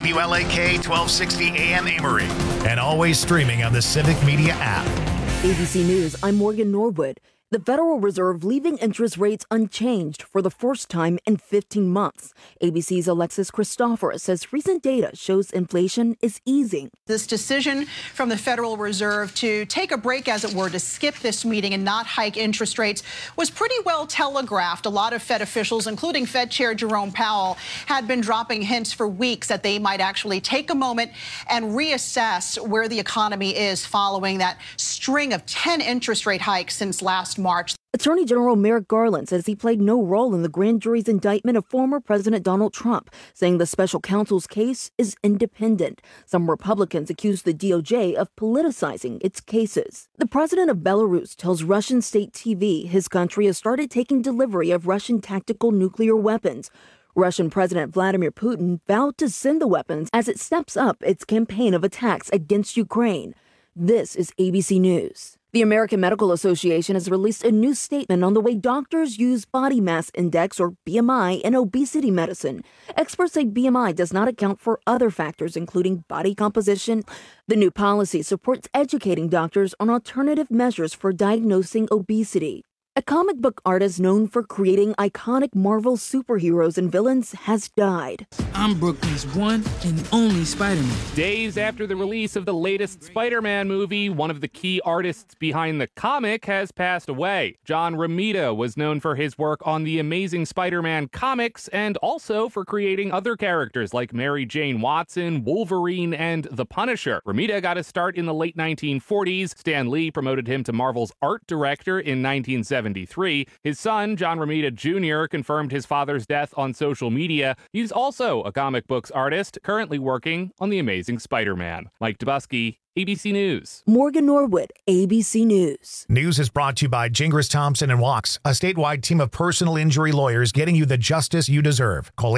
WLAK 1260 AM Amory, and always streaming on the Civic Media app. ABC News, I'm Morgan Norwood. The Federal Reserve leaving interest rates unchanged for the first time in 15 months. ABC's Alexis Christoforous says recent data shows inflation is easing. This decision from the Federal Reserve to take a break, as it were, to skip this meeting and not hike interest rates was pretty well telegraphed. A lot of Fed officials, including Fed Chair Jerome Powell, had been dropping hints for weeks that they might actually take a moment and reassess where the economy is following that string of 10 interest rate hikes since last March. Attorney General Merrick Garland says he played no role in the grand jury's indictment of former President Donald Trump, saying the special counsel's case is independent. Some Republicans accuse the DOJ of politicizing its cases. The president of Belarus tells Russian state TV his country has started taking delivery of Russian tactical nuclear weapons. Russian President Vladimir Putin vowed to send the weapons as it steps up its campaign of attacks against Ukraine. This is ABC News. The American Medical Association has released a new statement on the way doctors use body mass index, or BMI, in obesity medicine. Experts say BMI does not account for other factors, including body composition. The new policy supports educating doctors on alternative measures for diagnosing obesity. A comic book artist known for creating iconic Marvel superheroes and villains has died. I'm Brooklyn's one and only Spider-Man. Days after the release of the latest Spider-Man movie, one of the key artists behind the comic has passed away. John Romita was known for his work on the Amazing Spider-Man comics and also for creating other characters like Mary Jane Watson, Wolverine, and The Punisher. Romita got his start in the late 1940s. Stan Lee promoted him to Marvel's art director in 1973. His son, John Romita Jr., confirmed his father's death on social media. He's also a comic books artist, currently working on The Amazing Spider-Man. Mike Dubusky, ABC News. Morgan Norwood, ABC News. News is brought to you by Gingras Thompson and Walks, a statewide team of personal injury lawyers getting you the justice you deserve. Call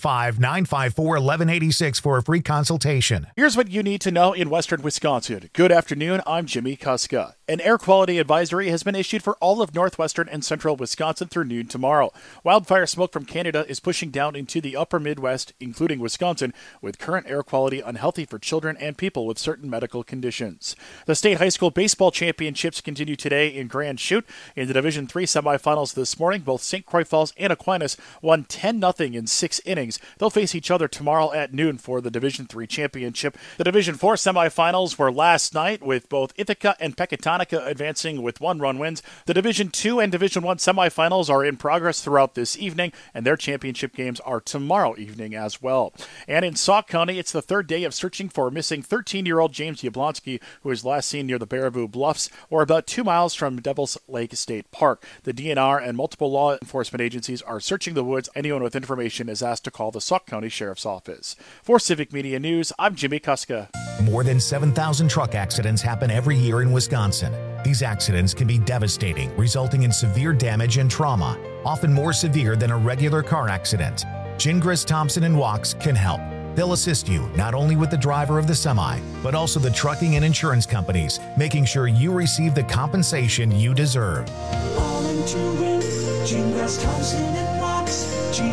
855-954-1186 for a free consultation. Here's what you need to know in western Wisconsin. Good afternoon, I'm Jimmy Kuska. An air quality advisory has been issued for all of northwestern and central Wisconsin through noon tomorrow. Wildfire smoke from Canada is pushing down into the upper Midwest, including Wisconsin, with current air quality unhealthy for children and people with certain medical conditions. The state high school baseball championships continue today in Grand Chute. In the Division III semifinals this morning, both St. Croix Falls and Aquinas won 10-0 in 6 innings. They'll face each other tomorrow at noon for the Division III championship. The Division IV semifinals were last night, with both Ithaca and Pecatonica advancing with 1-run wins. The Division II and Division I semifinals are in progress throughout this evening, and their championship games are tomorrow evening as well. And in Sauk County, it's the third day of searching for missing 13-year-old James Yablonsky, who was last seen near the Baraboo Bluffs, or about 2 miles from Devil's Lake State Park. The DNR and multiple law enforcement agencies are searching the woods. Anyone with information is asked to call the Sauk County Sheriff's Office. For Civic Media News, I'm Jimmy Kuska. More than 7,000 truck accidents happen every year in Wisconsin. These accidents can be devastating, resulting in severe damage and trauma, often more severe than a regular car accident. Gingras Thompson and Walks can help. They'll assist you not only with the driver of the semi, but also the trucking and insurance companies, making sure you receive the compensation you deserve. All into it, Gingras Thompson and Walks,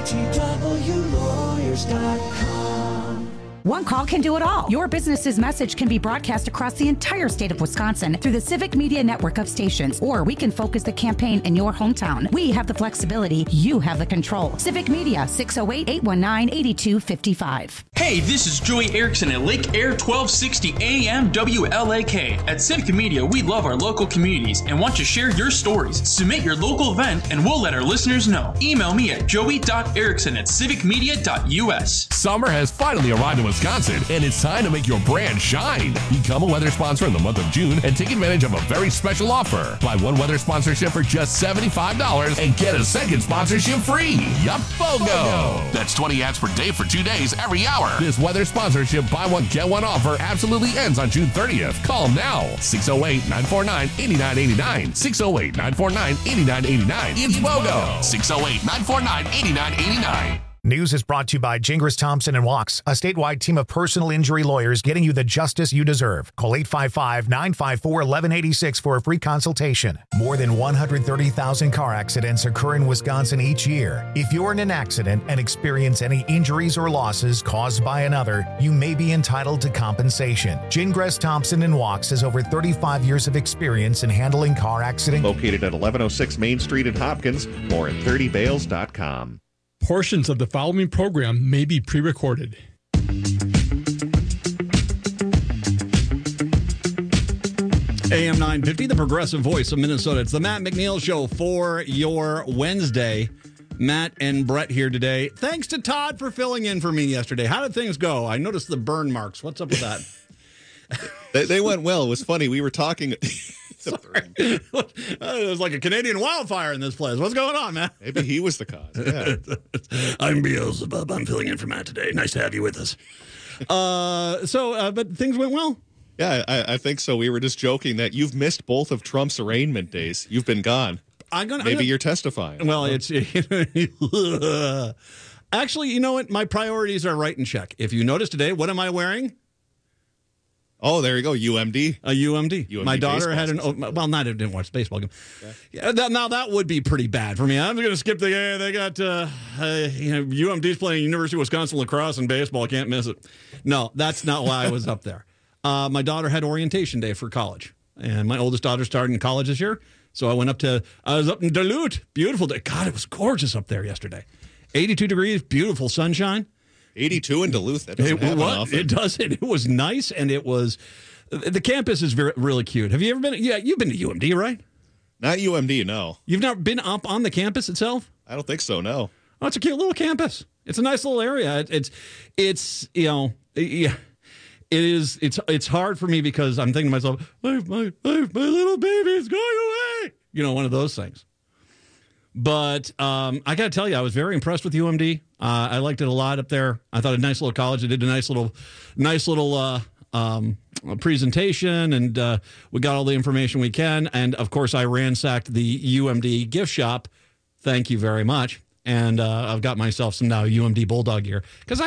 GTWlawyers.com. One call can do it all. Your business's message can be broadcast across the entire state of Wisconsin through the Civic Media network of stations, or we can focus the campaign in your hometown. We have the flexibility. You have the control. Civic Media, 608-819-8255. Hey, this is Joey Erickson at Lake Air 1260 AM WLAK. At Civic Media, we love our local communities and want to share your stories. Submit your local event and we'll let our listeners know. Email me at joey.erickson@civicmedia.us. Summer has finally arrived in Wisconsin, and it's time to make your brand shine. Become a weather sponsor in the month of June and take advantage of a very special offer. Buy one weather sponsorship for just $75 and get a second sponsorship free. Yup, BOGO! That's 20 ads per day for 2 days every hour. This weather sponsorship buy one, get one offer absolutely ends on June 30th. Call now. 608-949-8989. 608-949-8989. It's BOGO. 608-949-8989. News is brought to you by Gingras Thompson and Walks, a statewide team of personal injury lawyers getting you the justice you deserve. Call 855-954-1186 for a free consultation. More than 130,000 car accidents occur in Wisconsin each year. If you're in an accident and experience any injuries or losses caused by another, you may be entitled to compensation. Gingras Thompson and Walks has over 35 years of experience in handling car accidents. Located at 1106 Main Street in Hopkins, more at 30bales.com. Portions of the following program may be pre-recorded. AM 950, the progressive voice of Minnesota. It's the Matt McNeil Show for your Wednesday. Matt and Brett here today. Thanks to Todd for filling in for me yesterday. How did things go? I noticed the burn marks. What's up with that? They went well. It was funny. We were talking... It was like a Canadian wildfire in this place. What's going on, man? Maybe he was the cause. Yeah. I'm Beelzebub. I'm filling in for Matt today. Nice to have you with us. But things went well. Yeah, I think so. We were just joking that you've missed both of Trump's arraignment days. You've been gone. Maybe you're testifying. Well, it's actually, you know what? My priorities are right in check. If you notice today, what am I wearing? Oh, there you go, UMD. A UMD. My daughter had didn't watch the baseball game. Yeah, now that would be pretty bad for me. I'm going to skip the game. They got, UMD's playing University of Wisconsin lacrosse and baseball. Can't miss it. No, that's not why I was up there. My daughter had orientation day for college, and my oldest daughter started in college this year. So I was up in Duluth. Beautiful day. God, it was gorgeous up there yesterday. 82 degrees, beautiful sunshine. 82 in Duluth. That doesn't happen often. It doesn't. It was nice, and it was. The campus is really cute. Have you ever been? Yeah, you've been to UMD, right? Not UMD, no. You've never been up on the campus itself? I don't think so. No. Oh, it's a cute little campus. It's a nice little area. It's hard for me because I'm thinking to myself, my little baby is going away. One of those things. But I got to tell you, I was very impressed with UMD. I liked it a lot up there. I thought a nice little college. They did a nice little presentation, and we got all the information we can. And of course, I ransacked the UMD gift shop. Thank you very much. And I've got myself some now UMD Bulldog gear because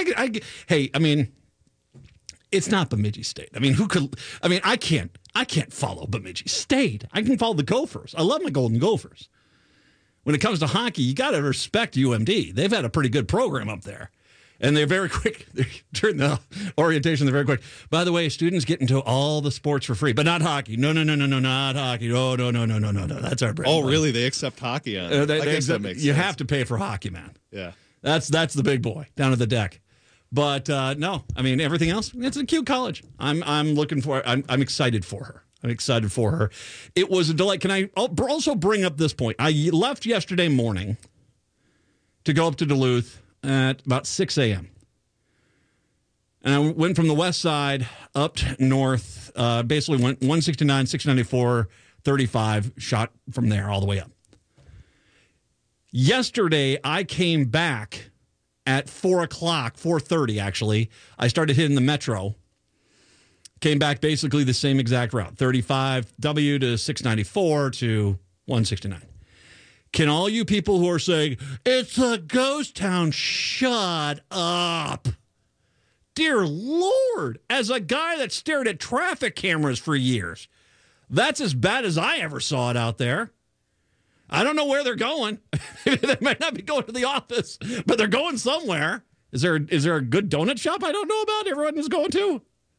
it's not Bemidji State. I can't follow Bemidji State. I can follow the Gophers. I love my Golden Gophers. When it comes to hockey, you got to respect UMD. They've had a pretty good program up there. And they're very quick. During the orientation, they're very quick. By the way, students get into all the sports for free, but not hockey. No, not hockey. No. That's our brand. Oh, really? They accept hockey on it? I guess that makes sense. You have to pay for hockey, man. Yeah. That's the big boy down at the deck. But no, everything else, it's a cute college. I'm looking for it. I'm excited for her. It was a delight. Can I also bring up this point? I left yesterday morning to go up to Duluth at about 6 a.m. And I went from the west side up north, basically went 169, 694, 35, shot from there all the way up. Yesterday, I came back at 4 o'clock, 4:30 actually. I started hitting the metro. Came back basically the same exact route, 35W to 694 to 169. Can all you people who are saying, it's a ghost town, shut up? Dear Lord, as a guy that stared at traffic cameras for years, that's as bad as I ever saw it out there. I don't know where they're going. They might not be going to the office, but they're going somewhere. Is there a good donut shop I don't know about everyone is going to?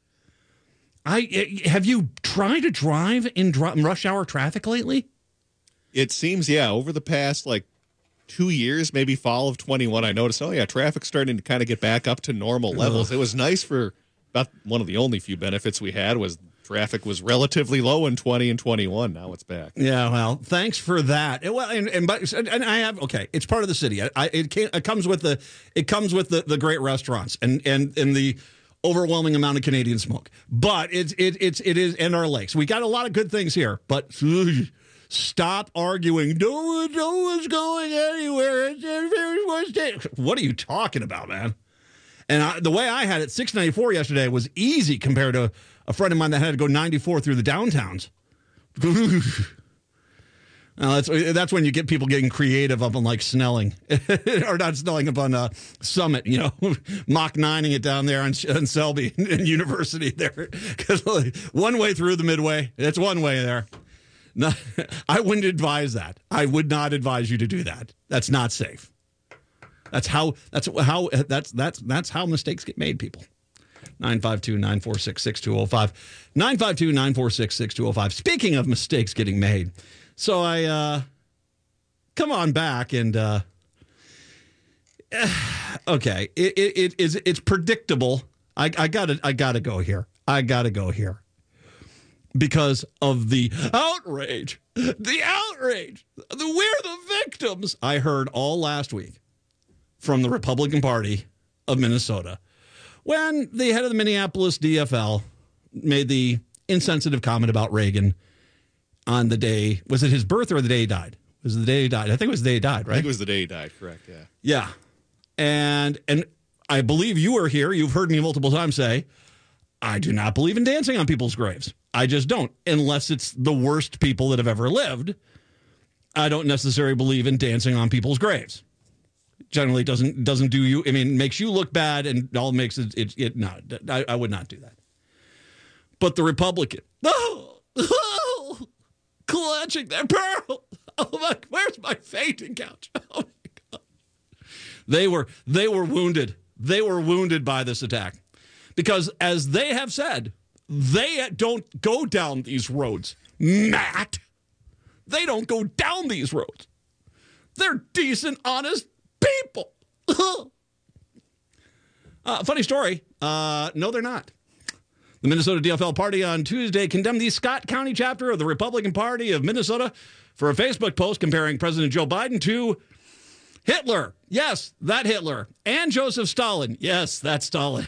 Have you tried to drive in rush hour traffic lately? It seems, over the past 2 years, maybe fall of 21, I noticed, traffic's starting to kind of get back up to normal levels. It was nice for about one of the only few benefits we had was traffic was relatively low in 20 and 21. Now it's back. Yeah, well, thanks for that. And I have it's part of the city. It comes with the great restaurants and the overwhelming amount of Canadian smoke. But it is in our lakes. We got a lot of good things here, but stop arguing. No one's going anywhere. What are you talking about, man? And the way I had it, 694 yesterday was easy compared to a friend of mine that had to go 94 through the downtowns. That's when you get people getting creative up on like Snelling, or not Snelling, up on Summit. Mach 9ing it down there on Selby and University there, because one way through the Midway. It's one way there. No, I wouldn't advise that. I would not advise you to do that. That's not safe. That's how mistakes get made, people. 952-946-6205. 952-946-6205. Speaking of mistakes getting made, so I come on back and okay, it's predictable. I gotta go here. I gotta go here because of the outrage. We're the victims. I heard all last week from the Republican Party of Minnesota when the head of the Minneapolis DFL made the insensitive comment about Reagan on the day. Was it his birth or the day he died? Was it the day he died? I think it was the day he died, right? I think it was the day he died, correct, yeah. Yeah. And I believe you were here. You've heard me multiple times say, I do not believe in dancing on people's graves. I just don't, unless it's the worst people that have ever lived. I don't necessarily believe in dancing on people's graves. Generally doesn't do you. I mean, makes you look bad, and all makes it no. I would not do that. But the Republican, clutching their pearl. Oh my! Where's my fainting couch? Oh my God! They were wounded. They were wounded by this attack because, as they have said, they don't go down these roads, Matt. They don't go down these roads. They're decent, honest people. Funny story. No, they're not. The Minnesota DFL party on Tuesday condemned the Scott County chapter of the Republican Party of Minnesota for a Facebook post comparing President Joe Biden to Hitler. Yes, that Hitler. And Joseph Stalin. Yes, that Stalin.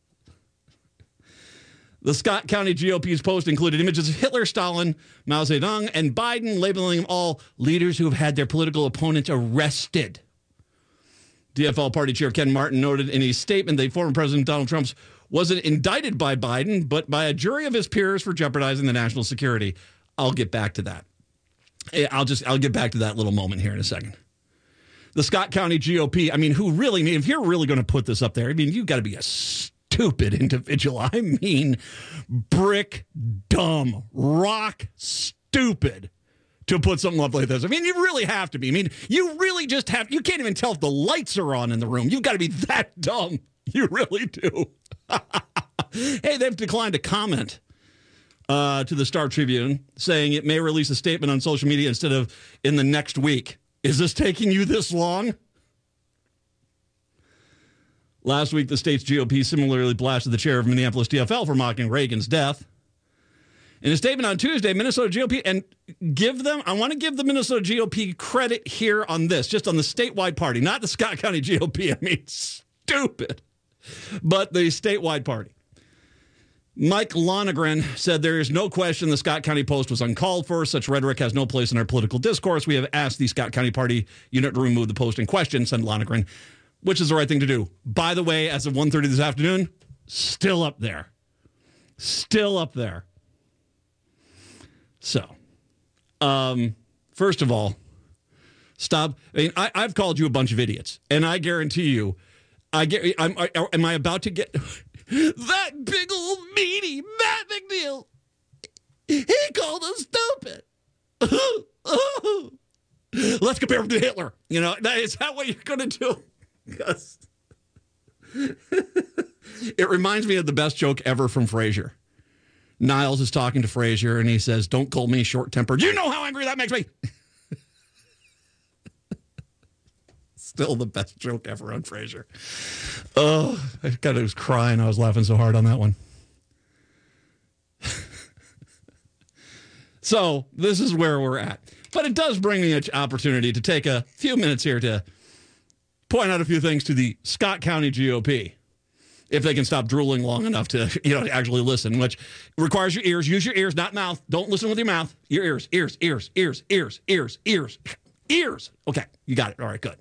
The Scott County GOP's post included images of Hitler, Stalin, Mao Zedong, and Biden, labeling them all leaders who have had their political opponents arrested. DFL Party Chair Ken Martin noted in a statement that former President Donald Trump wasn't indicted by Biden, but by a jury of his peers for jeopardizing the national security. I'll get back to that. I'll get back to that little moment here in a second. The Scott County GOP, I mean, if you're really going to put this up there, I mean, you've got to be a stupid individual. I mean, brick dumb, rock stupid to put something up like this. I mean, you really have to be. I mean, you really just have. You can't even tell if the lights are on in the room. You've got to be that dumb. You really do. Hey, they've declined to comment to the Star Tribune, saying it may release a statement on social media instead of in the next week. Is this taking you this long? Last week, the state's GOP similarly blasted the chair of Minneapolis DFL for mocking Reagan's death. In a statement on Tuesday, Minnesota GOP, and I want to give the Minnesota GOP credit here on this, just on the statewide party, not the Scott County GOP. I mean, stupid. But the statewide party. Mike Lonergan said there is no question the Scott County Post was uncalled for. Such rhetoric has no place in our political discourse. We have asked the Scott County Party unit to remove the post in question, said Lonergan, which is the right thing to do. By the way, as of 1:30 this afternoon, still up there. Still up there. So, first of all, stop. I mean, I've called you a bunch of idiots, and I guarantee you, am I about to get that big old meaty Matt McNeil? He called us stupid. Let's compare him to Hitler. You know, is that what you're going to do? Yes. It reminds me of the best joke ever from Frasier. Niles is talking to Frasier, and he says, "Don't call me short-tempered. You know how angry that makes me." Still the best joke ever on Frasier. Oh, I was crying. I was laughing so hard on that one. So this is where we're at. But it does bring me an opportunity to take a few minutes here to point out a few things to the Scott County GOP, if they can stop drooling long enough to, actually listen, which requires your ears. Use your ears, not mouth. Don't listen with your mouth. Your ears, ears, ears, ears, ears, ears, ears, ears. Okay, you got it. All right, good.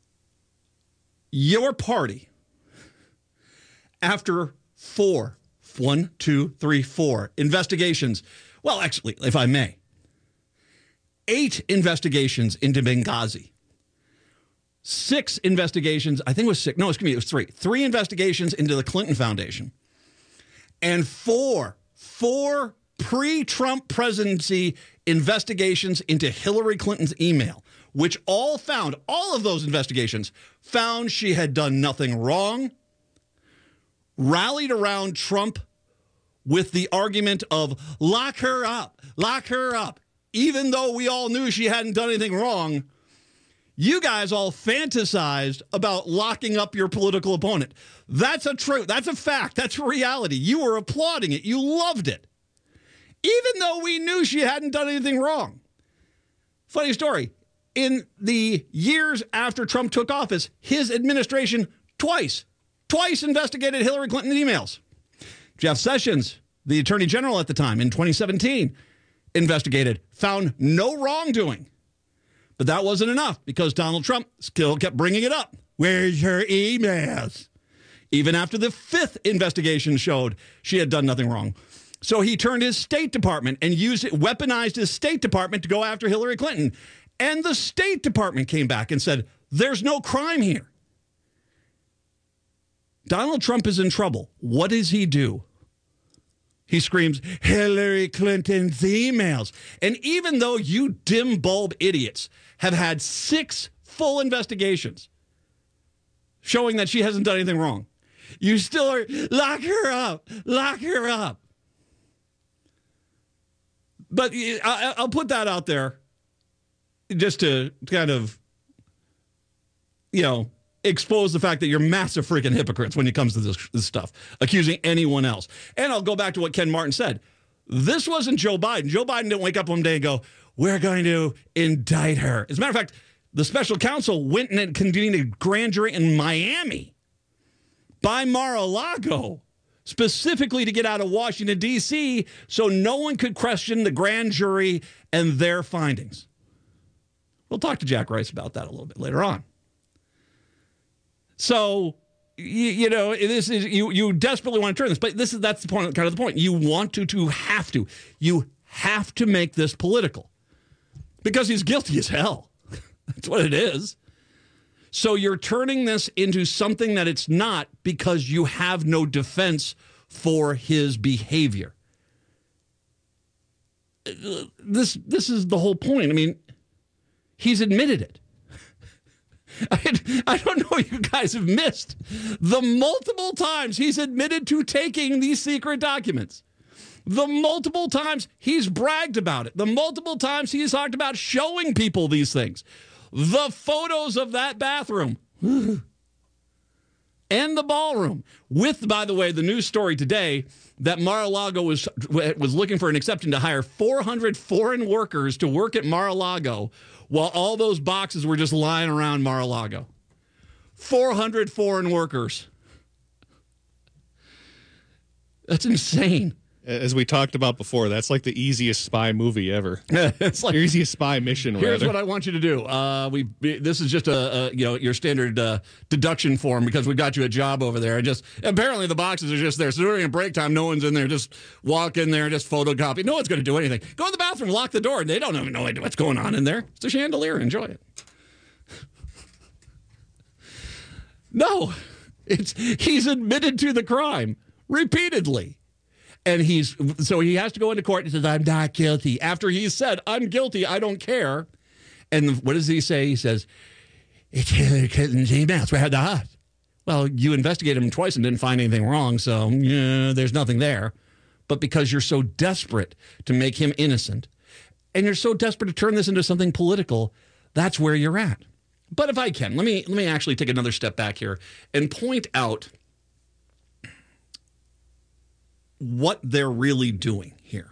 Your party, after 4 1, 2, 3, 4 investigations. Well, actually, if I may, 8 investigations into Benghazi. 6 investigations, I think it was 6. No, it was 3. 3 investigations into the Clinton Foundation. And 4 pre-Trump presidency investigations into Hillary Clinton's email, which all of those investigations found she had done nothing wrong, rallied around Trump with the argument of lock her up, even though we all knew she hadn't done anything wrong. You guys all fantasized about locking up your political opponent. That's a truth. That's a fact. That's a reality. You were applauding it. You loved it. Even though we knew she hadn't done anything wrong. Funny story. In the years after Trump took office, his administration twice investigated Hillary Clinton emails. Jeff Sessions, the attorney general at the time in 2017, investigated, found no wrongdoing. But that wasn't enough because Donald Trump still kept bringing it up. Where's her emails? Even after the 5th investigation showed she had done nothing wrong. So he turned his State Department and weaponized his State Department to go after Hillary Clinton. And the State Department came back and said, there's no crime here. Donald Trump is in trouble. What does he do? He screams, Hillary Clinton's emails. And even though you dim bulb idiots have had 6 full investigations showing that she hasn't done anything wrong, you still are, lock her up. But I'll put that out there just to kind of, expose the fact that you're massive freaking hypocrites when it comes to this stuff, accusing anyone else. And I'll go back to what Ken Martin said. This wasn't Joe Biden. Joe Biden didn't wake up one day and go, we're going to indict her. As a matter of fact, the special counsel went and convened a grand jury in Miami by Mar-a-Lago, specifically to get out of Washington, D.C., so no one could question the grand jury and their findings. We'll talk to Jack Rice about that a little bit later on. So, this is you desperately want to turn this, but that's the point. Kind of the point. You want to have to. You have to make this political because he's guilty as hell. That's what it is. So you're turning this into something that it's not because you have no defense for his behavior. This is the whole point. I mean, he's admitted it. I don't know what you guys have missed. The multiple times he's admitted to taking these secret documents. The multiple times he's bragged about it. The multiple times he's talked about showing people these things. The photos of that bathroom and the ballroom. With, by the way, the news story today that Mar-a-Lago was looking for an exception to hire 400 foreign workers to work at Mar-a-Lago while all those boxes were just lying around Mar-a-Lago. 400 foreign workers. That's insane. As we talked about before, that's like the easiest spy movie ever. It's like easiest spy mission. Here's what I want you to do. This is just your standard deduction form because we got you a job over there. And just apparently the boxes are just there. So during a break time, no one's in there. Just walk in there and just photocopy. No one's going to do anything. Go in the bathroom, lock the door. They don't even know what's going on in there. It's a chandelier. Enjoy it. No, he's admitted to the crime repeatedly. And he has to go into court and says, I'm not guilty. After he said, I'm guilty, I don't care. And what does he say? He says, it's Hillary Clinton's emails. We had the hot. Well, you investigated him twice and didn't find anything wrong, so there's nothing there. But because you're so desperate to make him innocent, and you're so desperate to turn this into something political, that's where you're at. But if I can, let me actually take another step back here and point out what they're really doing here.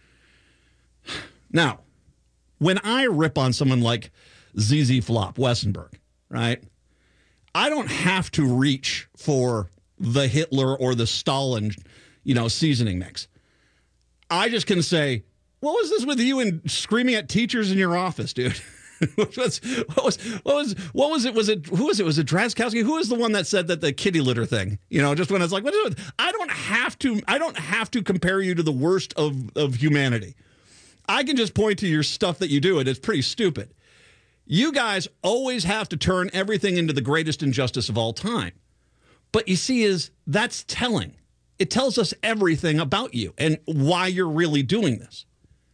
Now, when I rip on someone like ZZ Flop, Westenberg, right, I don't have to reach for the Hitler or the Stalin, seasoning mix. I just can say, what was this with you and screaming at teachers in your office, dude? what was it? Was it Drazkowski? Who was the one that said that the kitty litter thing? Just when it's like, what is it? I don't have to compare you to the worst of humanity. I can just point to your stuff that you do, and it's pretty stupid. You guys always have to turn everything into the greatest injustice of all time. But you see, that's telling. It tells us everything about you and why you're really doing this.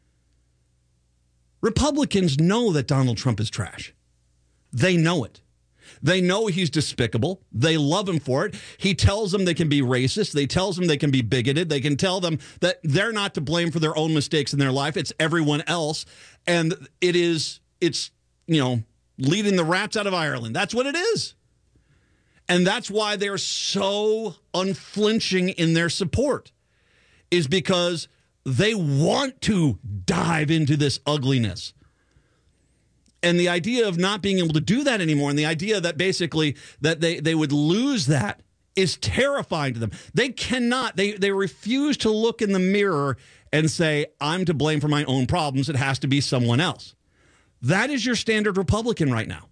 Republicans know that Donald Trump is trash. They know it. They know he's despicable. They love him for it. He tells them they can be racist. They tells them they can be bigoted. They can tell them that they're not to blame for their own mistakes in their life. It's everyone else. And it's leading the rats out of Ireland. That's what it is. And that's why they're so unflinching in their support, is because they want to dive into this ugliness. And the idea of not being able to do that anymore, and the idea that basically that they would lose that, is terrifying to them. They cannot, they refuse to look in the mirror and say, I'm to blame for my own problems. It has to be someone else. That is your standard Republican right now.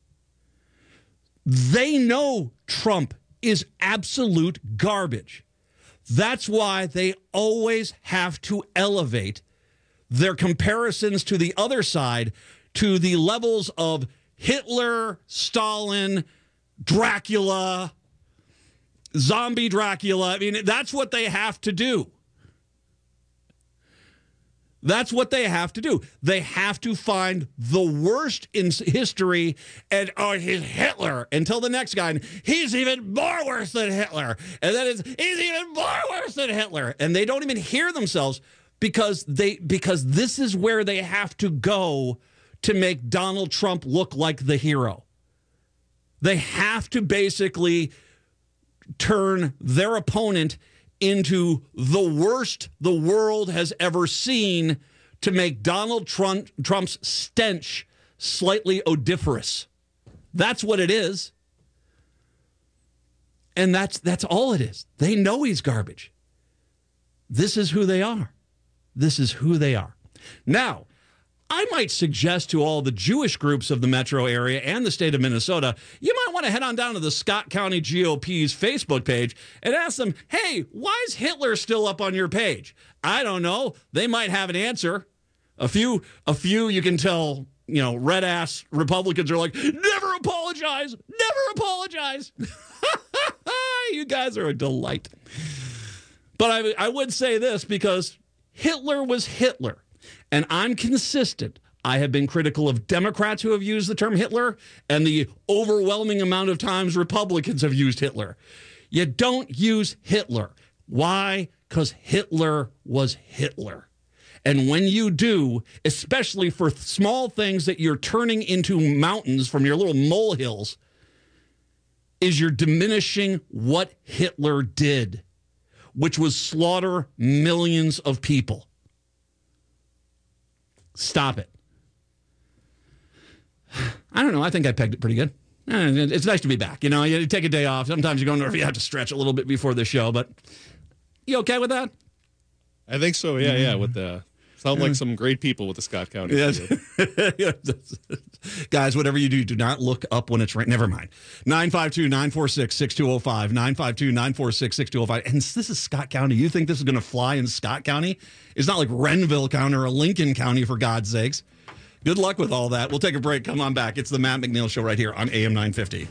They know Trump is absolute garbage. That's why they always have to elevate their comparisons to the other side to the levels of Hitler, Stalin, Dracula, zombie Dracula. I mean, that's what they have to do. That's what they have to do. They have to find the worst in history and, he's Hitler, until the next guy, and he's even more worse than Hitler. And then he's even more worse than Hitler. And they don't even hear themselves because this is where they have to go to make Donald Trump look like the hero. They have to basically turn their opponent into the worst the world has ever seen to make Donald Trump's stench slightly odoriferous. That's what it is. And that's all it is. They know he's garbage. This is who they are. This is who they are. Now, I might suggest to all the Jewish groups of the metro area and the state of Minnesota, you might want to head on down to the Scott County GOP's Facebook page and ask them, hey, why is Hitler still up on your page? I don't know. They might have an answer. A few you can tell, red-ass Republicans are like, never apologize, never apologize. You guys are a delight. But I would say this, because Hitler was Hitler. And I'm consistent. I have been critical of Democrats who have used the term Hitler, and the overwhelming amount of times Republicans have used Hitler. You don't use Hitler. Why? Because Hitler was Hitler. And when you do, especially for small things that you're turning into mountains from your little molehills, is you're diminishing what Hitler did, which was slaughter millions of people. Stop it. I don't know. I think I pegged it pretty good. It's nice to be back. You take a day off. Sometimes you go you have to stretch a little bit before the show, but you okay with that? I think so. Yeah. With the sound like some great people with the Scott County. Yes. Guys, whatever you do not look up when it's right. Never mind. 952-946-6205. 952-946-6205. And this is Scott County. You think this is going to fly in Scott County? It's not like Renville County or Lincoln County, for God's sakes. Good luck with all that. We'll take a break. Come on back. It's the Matt McNeil Show right here on AM 950.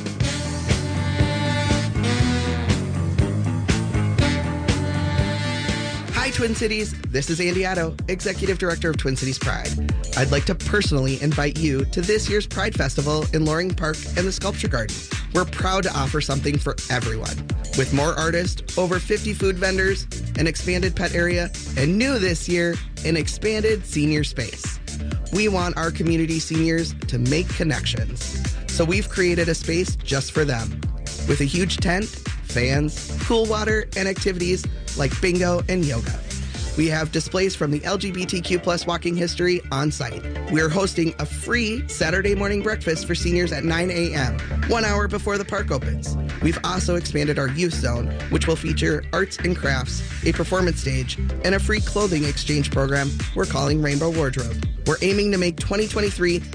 Hi, Twin Cities. This is Andy Addo, Executive Director of Twin Cities Pride. I'd like to personally invite you to this year's Pride Festival in Loring Park and the Sculpture Garden. We're proud to offer something for everyone. With more artists, over 50 food vendors, an expanded pet area, and new this year, an expanded senior space. We want our community seniors to make connections. So we've created a space just for them. With a huge tent, fans, cool water, and activities like bingo and yoga. We have displays from the LGBTQ plus walking history on site. We're hosting a free Saturday morning breakfast for seniors at 9 a.m., 1 hour before the park opens. We've also expanded our youth zone, which will feature arts and crafts, a performance stage, and a free clothing exchange program we're calling Rainbow Wardrobe. We're aiming to make 2023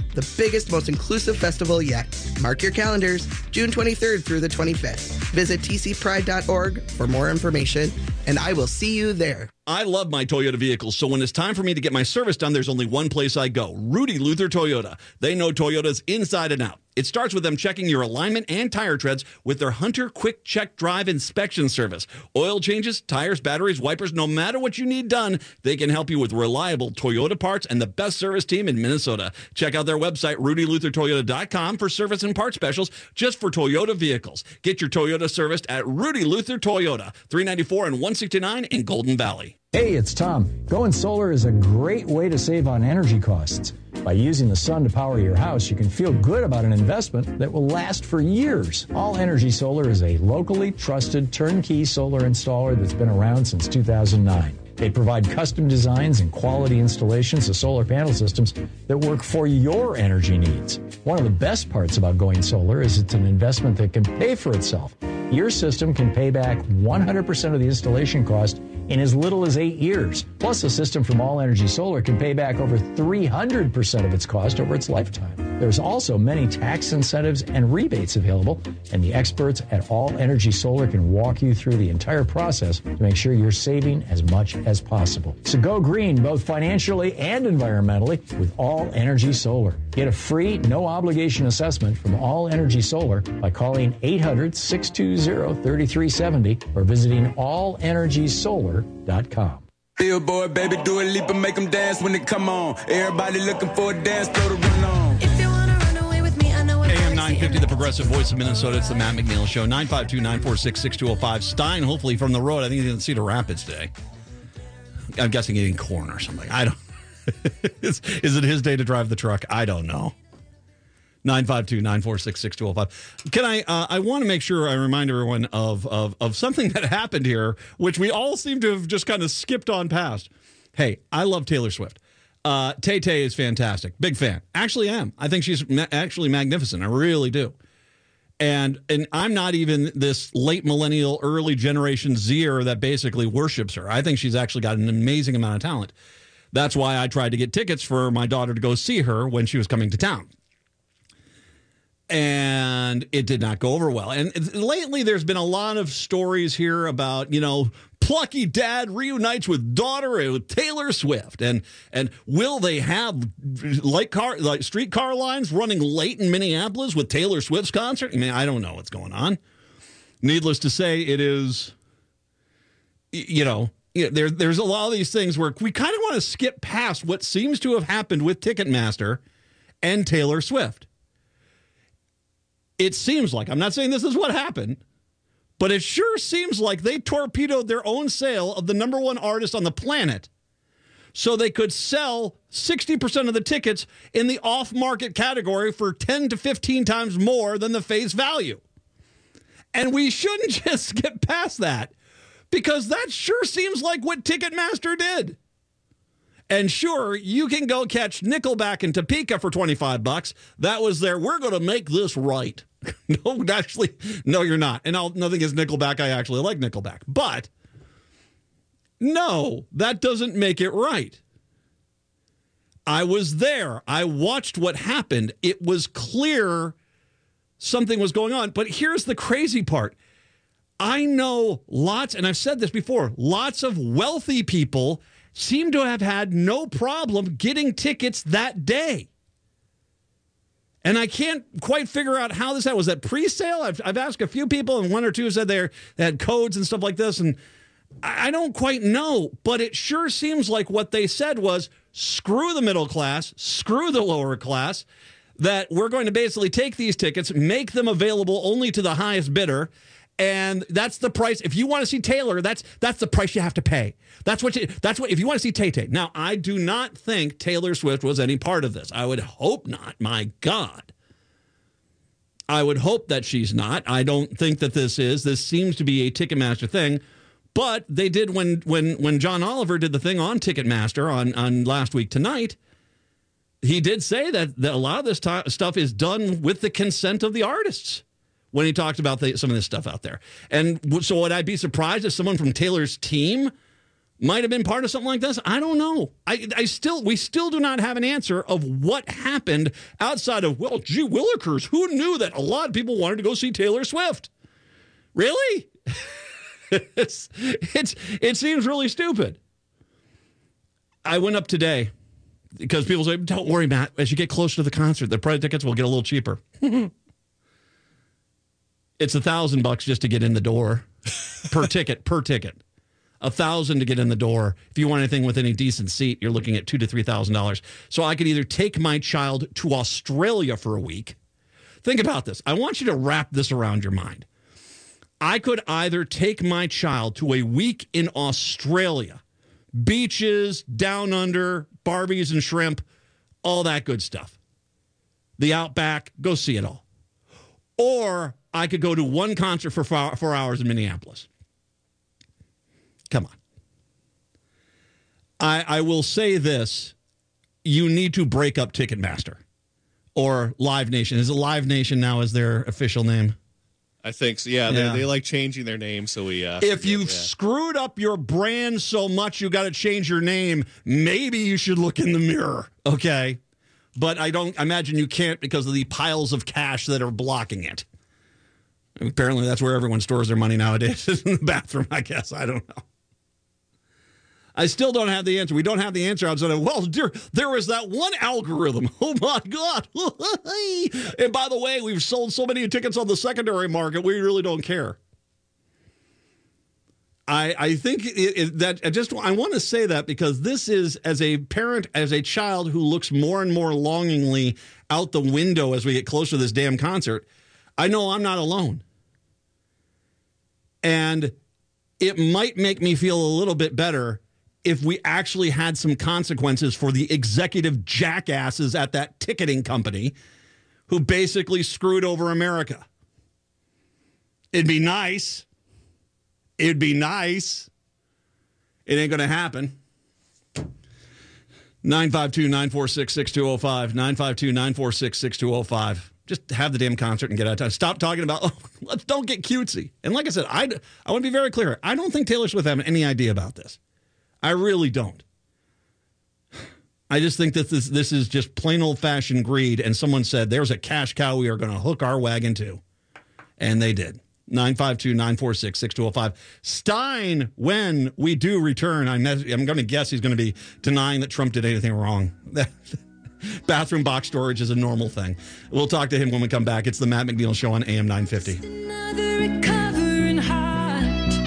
the biggest, most inclusive festival yet. Mark your calendars, June 23rd through the 25th. Visit tcpride.org for more information, and I will see you there. I love my Toyota vehicles, so when it's time for me to get my service done, there's only one place I go, Rudy Luther Toyota. They know Toyotas inside and out. It starts with them checking your alignment and tire treads with their Hunter Quick Check Drive inspection service. Oil changes, tires, batteries, wipers, no matter what you need done, they can help you with reliable Toyota parts and the best service team in Minnesota. Check out their website, RudyLutherToyota.com, for service and part specials just for Toyota vehicles. Get your Toyota serviced at Rudy Luther Toyota, 394 and 169 in Golden Valley. Hey, it's Tom. Going solar is a great way to save on energy costs. By using the sun to power your house, you can feel good about an investment that will last for years. All Energy Solar is a locally trusted turnkey solar installer that's been around since 2009. They provide custom designs and quality installations of solar panel systems that work for your energy needs. One of the best parts about going solar is it's an investment that can pay for itself. Your system can pay back 100% of the installation cost in as little as 8 years. Plus, a system from All Energy Solar can pay back over 300% of its cost over its lifetime. There's also many tax incentives and rebates available, and the experts at All Energy Solar can walk you through the entire process to make sure you're saving as much as possible. So go green, both financially and environmentally, with All Energy Solar. Get a free, no-obligation assessment from All Energy Solar by calling 800-620-3370 or visiting allenergysolar.com. Billboard, baby, do a leap and make them dance when they come on. Everybody looking for a dance floor to run on. If you want to run away with me, I know what AM 950, the Progressive Voice of Minnesota. It's the Matt McNeil Show. 952-946-6205. Stein, hopefully from the road. I think he's in Cedar Rapids today. I'm guessing eating corn or something. I don't. Is it his day to drive the truck? I don't know. 952-946-6205. Can I want to make sure I remind everyone of something that happened here, which we all seem to have just kind of skipped on past. Hey, I love Taylor Swift. Tay-Tay is fantastic. Big fan. Actually am. I think she's actually magnificent. I really do. And I'm not even this late millennial, early generation Zer that basically worships her. I think she's actually got an amazing amount of talent. That's why I tried to get tickets for my daughter to go see her when she was coming to town. And it did not go over well. And lately there's been a lot of stories here about, plucky dad reunites with daughter with Taylor Swift. And will they have streetcar lines running late in Minneapolis with Taylor Swift's concert? I mean, I don't know what's going on. Needless to say, it is, there's a lot of these things where we kind of want to skip past what seems to have happened with Ticketmaster and Taylor Swift. It seems like, I'm not saying this is what happened, but it sure seems like they torpedoed their own sale of the number one artist on the planet so they could sell 60% of the tickets in the off-market category for 10 to 15 times more than the face value. And we shouldn't just skip past that, because that sure seems like what Ticketmaster did. And sure, you can go catch Nickelback in Topeka for $25. That was their, we're going to make this right. No, you're not. And nothing is Nickelback. I actually like Nickelback. But no, that doesn't make it right. I was there. I watched what happened. It was clear something was going on. But here's the crazy part. I know lots, and I've said this before, lots of wealthy people seem to have had no problem getting tickets that day. And I can't quite figure out how this happened. Was that pre-sale? I've asked a few people, and one or two said they had codes and stuff like this, and I don't quite know. But it sure seems like what they said was, screw the middle class, screw the lower class, that we're going to basically take these tickets, make them available only to the highest bidder, and that's the price. If you want to see Taylor, that's the price you have to pay. That's what if you want to see Tay-Tay. Now, I do not think Taylor Swift was any part of this. I would hope not. My God. I would hope that she's not. I don't think that this seems to be a Ticketmaster thing. But they did when John Oliver did the thing on Ticketmaster on Last Week Tonight. He did say that a lot of this stuff is done with the consent of the artists, when he talked about some of this stuff out there. And so would I be surprised if someone from Taylor's team might have been part of something like this. I don't know. We still do not have an answer of what happened outside of, well, gee willikers, who knew that a lot of people wanted to go see Taylor Swift? Really? It seems really stupid. I went up today because people say, don't worry, Matt. As you get closer to the concert, the price tickets will get a little cheaper. It's $1,000 just to get in the door per ticket. $1,000 to get in the door. If you want anything with any decent seat, you're looking at $2,000 to $3,000. So I could either take my child to Australia for a week. Think about this. I want you to wrap this around your mind. I could either take my child to a week in Australia, beaches, down under, Barbies and shrimp, all that good stuff. The Outback, go see it all. Or I could go to one concert for 4 hours in Minneapolis. Come on. I will say this. You need to break up Ticketmaster or Live Nation. Is it Live Nation now as their official name? I think so. Yeah, they like changing their name. So we. If you've screwed up your brand so much you got to change your name, maybe you should look in the mirror. Okay. But I imagine you can't because of the piles of cash that are blocking it. Apparently that's where everyone stores their money nowadays, in the bathroom, I guess. I don't know. I still don't have the answer. We don't have the answer outside of, well, dear, there was that one algorithm. Oh, my God. And by the way, we've sold so many tickets on the secondary market, we really don't care. I think I want to say that because this is, as a parent, as a child who looks more and more longingly out the window as we get closer to this damn concert, I know I'm not alone. And it might make me feel a little bit better if we actually had some consequences for the executive jackasses at that ticketing company who basically screwed over America. It'd be nice. It'd be nice. It ain't going to happen. 952-946-6205. 952-946-6205. Just have the damn concert and get out of town. Stop talking about, don't get cutesy. And like I said, I want to be very clear. I don't think Taylor Swift has any idea about this. I really don't. I just think that this is just plain old-fashioned greed, and someone said, there's a cash cow we are going to hook our wagon to. And they did. 952-946-6205. Stein, when we do return, I'm going to guess he's going to be denying that Trump did anything wrong. Bathroom box storage is a normal thing. We'll talk to him when we come back. It's the Matt McNeil Show on AM 950. Another recovering heart.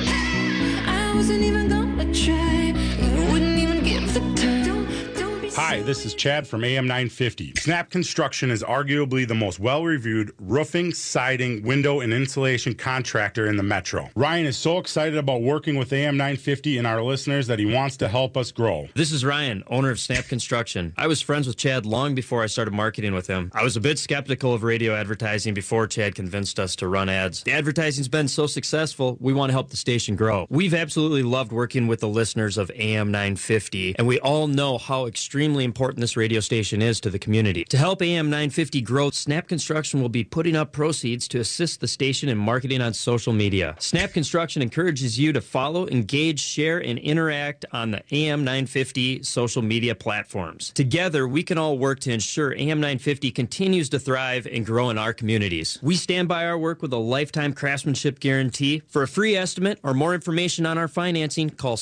I wasn't even gonna try. You wouldn't even give the time. Hi, this is Chad from AM 950. Snap Construction is arguably the most well-reviewed roofing, siding, window, and insulation contractor in the metro. Ryan is so excited about working with AM 950 and our listeners that he wants to help us grow. This is Ryan, owner of Snap Construction. I was friends with Chad long before I started marketing with him. I was a bit skeptical of radio advertising before Chad convinced us to run ads. The advertising's been so successful, we want to help the station grow. We've absolutely loved working with the listeners of AM 950, and we all know how extremely important this radio station is to the community. To help AM 950 grow, Snap Construction will be putting up proceeds to assist the station in marketing on social media. Snap Construction encourages you to follow, engage, share, and interact on the AM 950 social media platforms. Together, we can all work to ensure AM 950 continues to thrive and grow in our communities. We stand by our work with a lifetime craftsmanship guarantee. For a free estimate or more information on our financing, call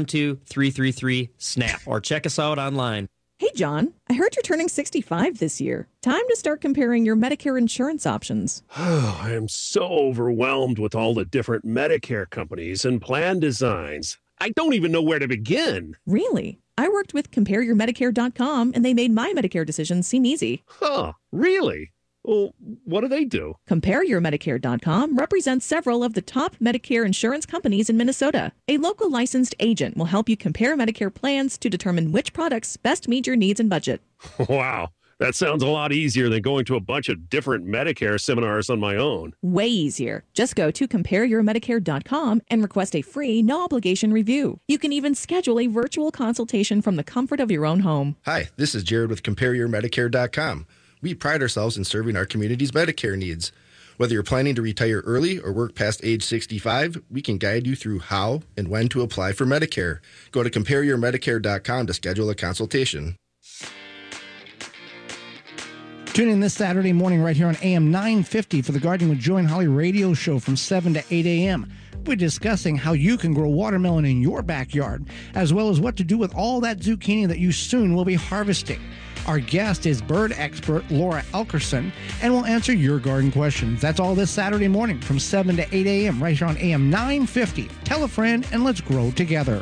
612-333-SNAP or check us out online. Hey, John, I heard you're turning 65 this year. Time to start comparing your Medicare insurance options. I am so overwhelmed with all the different Medicare companies and plan designs. I don't even know where to begin. Really? I worked with CompareYourMedicare.com, and they made my Medicare decision seem easy. Huh, really? Well, what do they do? CompareYourMedicare.com represents several of the top Medicare insurance companies in Minnesota. A local licensed agent will help you compare Medicare plans to determine which products best meet your needs and budget. Wow, that sounds a lot easier than going to a bunch of different Medicare seminars on my own. Way easier. Just go to CompareYourMedicare.com and request a free, no-obligation review. You can even schedule a virtual consultation from the comfort of your own home. Hi, this is Jared with CompareYourMedicare.com. We pride ourselves in serving our community's Medicare needs. Whether you're planning to retire early or work past age 65, we can guide you through how and when to apply for Medicare. Go to compareyourmedicare.com to schedule a consultation. Tune in this Saturday morning right here on AM 950 for the Gardening with Joy and Holly radio show from 7 to 8 a.m. We're discussing how you can grow watermelon in your backyard, as well as what to do with all that zucchini that you soon will be harvesting. Our guest is bird expert Laura Elkerson, and we'll answer your garden questions. That's all this Saturday morning from 7 to 8 a.m. right here on AM 950. Tell a friend and let's grow together.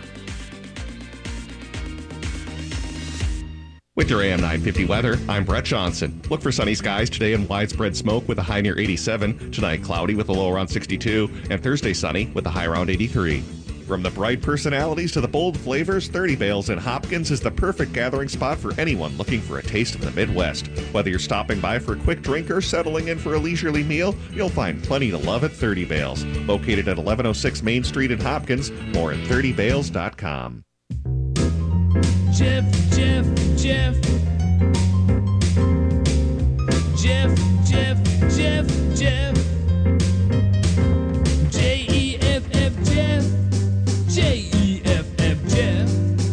With your AM 950 weather, I'm Brett Johnson. Look for sunny skies today and widespread smoke with a high near 87. Tonight, cloudy with a low around 62. And Thursday, sunny with a high around 83. From the bright personalities to the bold flavors, 30 Bales in Hopkins is the perfect gathering spot for anyone looking for a taste of the Midwest. Whether you're stopping by for a quick drink or settling in for a leisurely meal, you'll find plenty to love at 30 Bales. Located at 1106 Main Street in Hopkins, more at 30bales.com. Jeff. J-E-F-F, Jeff. J-E-F-F, Jeff.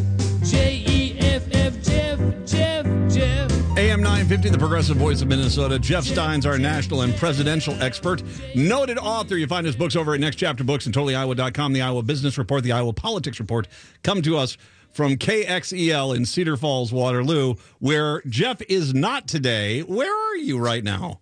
J-E-F-F, Jeff. AM 950, the progressive voice of Minnesota. Jeff Stein's our national and presidential expert. Noted author. You find his books over at Next Chapter Books and TotallyIowa.com. The Iowa Business Report, the Iowa Politics Report come to us from KXEL in Cedar Falls, Waterloo, where Jeff is not today. Where are you right now?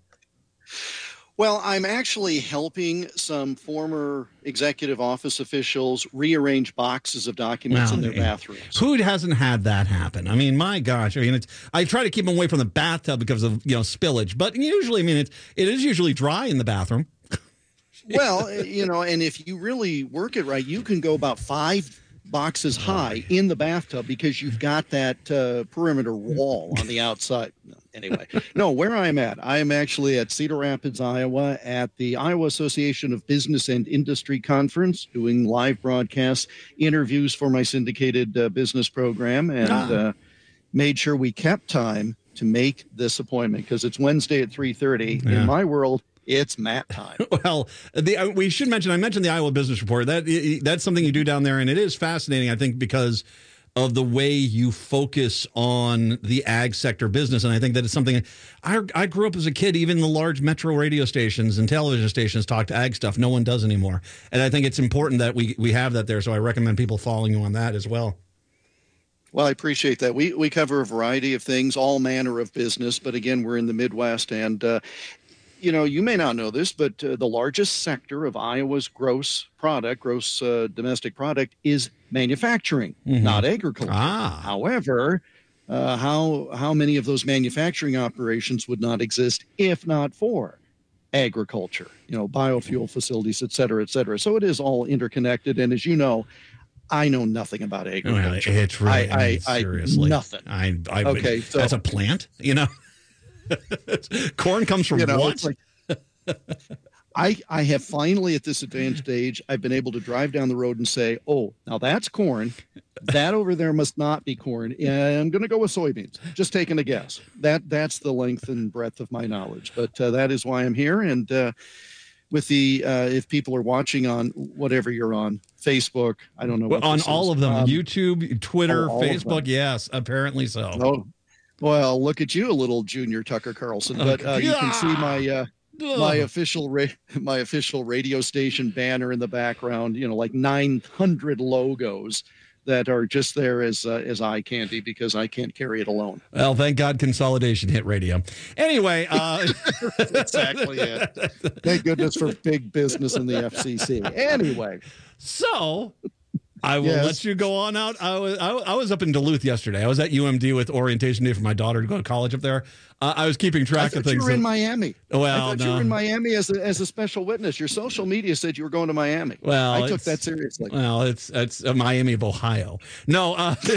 Well, I'm actually helping some former executive office officials rearrange boxes of documents in their bathrooms. Who hasn't had that happen? I mean, my gosh. I mean, I try to keep them away from the bathtub because of, spillage. But usually, it is usually dry in the bathroom. Well, and if you really work it right, you can go about 5 boxes high in the bathtub because you've got that perimeter wall on the outside. Anyway, where I'm at, I am actually at Cedar Rapids, Iowa, at the Iowa Association of Business and Industry Conference, doing live broadcasts, interviews for my syndicated business program, and made sure we kept time to make this appointment because it's Wednesday at 3:30. In my world, it's Matt time. Well, we should mention, I mentioned the Iowa Business Report. That's something you do down there, and it is fascinating, I think, because of the way you focus on the ag sector business. And I think that it's something I grew up as a kid, even the large metro radio stations and television stations talk to ag stuff. No one does anymore. And I think it's important that we have that there. So I recommend people following you on that as well. Well, I appreciate that. We cover a variety of things, all manner of business. But again, we're in the Midwest, and you may not know this, but the largest sector of Iowa's gross domestic product is manufacturing, not agriculture. However, how many of those manufacturing operations would not exist if not for agriculture, biofuel facilities, et cetera, et cetera. So it is all interconnected. And as you know, I know nothing about agriculture. Well, it's really, seriously. Nothing. Okay, so that's a plant, Corn comes from what? I have finally, at this advanced age, I've been able to drive down the road and say, oh, now that's corn. That over there must not be corn. And I'm going to go with soybeans. Just taking a guess. That's the length and breadth of my knowledge. But that is why I'm here. And with the if people are watching on whatever you're on, Facebook, I don't know. What on all of them, YouTube, Twitter, Facebook. Yes, apparently so. Oh, well, look at you, a little junior Tucker Carlson. But you can see my official radio station banner in the background. Like 900 logos that are just there as eye candy because I can't carry it alone. Well, thank God consolidation hit radio. Anyway, that's exactly it. Thank goodness for big business in the FCC. Anyway, so I will let you go on out. I was up in Duluth yesterday. I was at UMD with orientation day for my daughter to go to college up there. I was keeping track of things. You were in Miami. Well, I thought you were in Miami as a special witness. Your social media said you were going to Miami. Well, I took that seriously. Well, it's Miami of Ohio. No,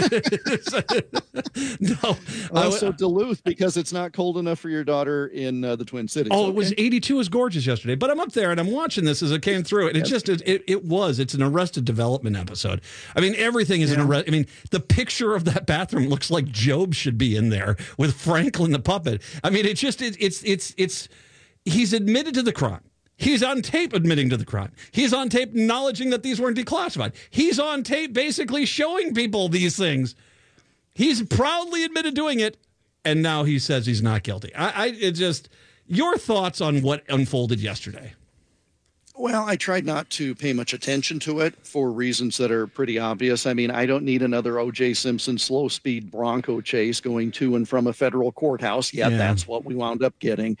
no. Also Duluth because it's not cold enough for your daughter in the Twin Cities. Oh, it was 82. It was gorgeous yesterday. But I'm up there and I'm watching this as it came through, and it's an Arrested Development episode. I mean, everything is the picture of that bathroom looks like Job should be in there with Franklin the puppet. I mean, it's he's admitted to the crime. He's on tape admitting to the crime. He's on tape acknowledging that these weren't declassified. He's on tape basically showing people these things. He's proudly admitted doing it, and now he says he's not guilty. It just, your thoughts on what unfolded yesterday? Well, I tried not to pay much attention to it for reasons that are pretty obvious. I mean, I don't need another O.J. Simpson slow-speed Bronco chase going to and from a federal courthouse. Yeah, that's what we wound up getting.